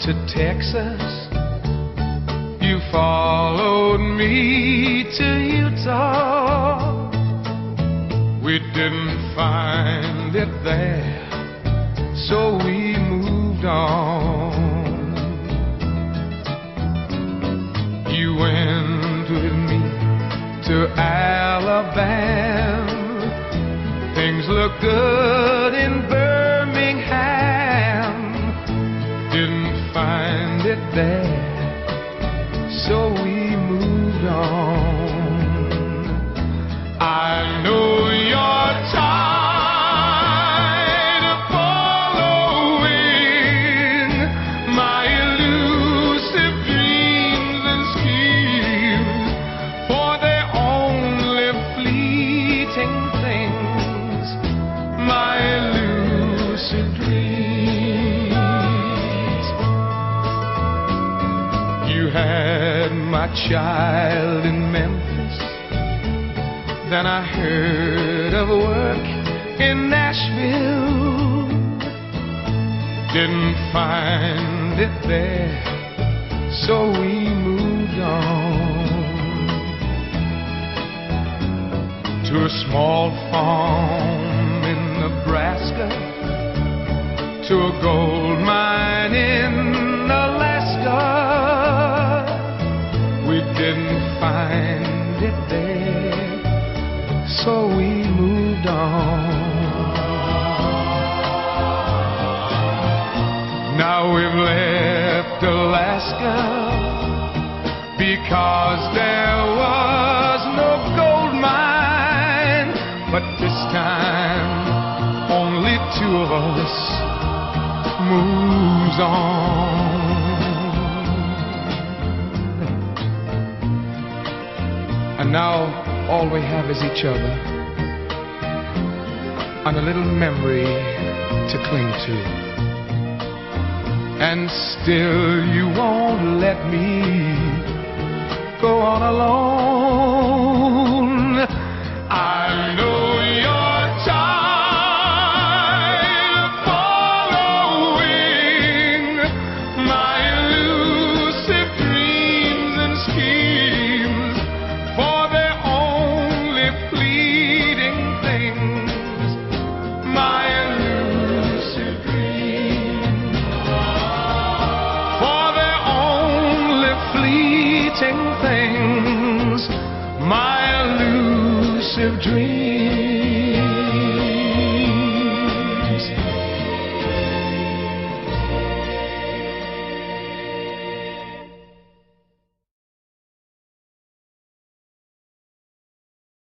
to Texas. You followed me to Utah. We didn't find it there, so we moved on. You went with me to Alabama. Things look good in Birmingham. Didn't find it there, so we moved on. I know you're tired of following my elusive dreams and schemes, for they're only fleeting things, my elusive dreams. You had my child in Memphis, then I heard of work in Nashville. Didn't find it there, so we moved on to a small farm in Nebraska, to a gold mine in Alaska. We didn't find it there, so we moved on. Now we've left Alaska because there was no gold mine, but this time only two of us moves on. And now all we have is each other and a little memory to cling to. And still you won't let me go on alone. I know you're tired of following my elusive dreams and schemes, for they're only fleeting things, my elusive dreams. For they're only fleeting things, my elusive dreams.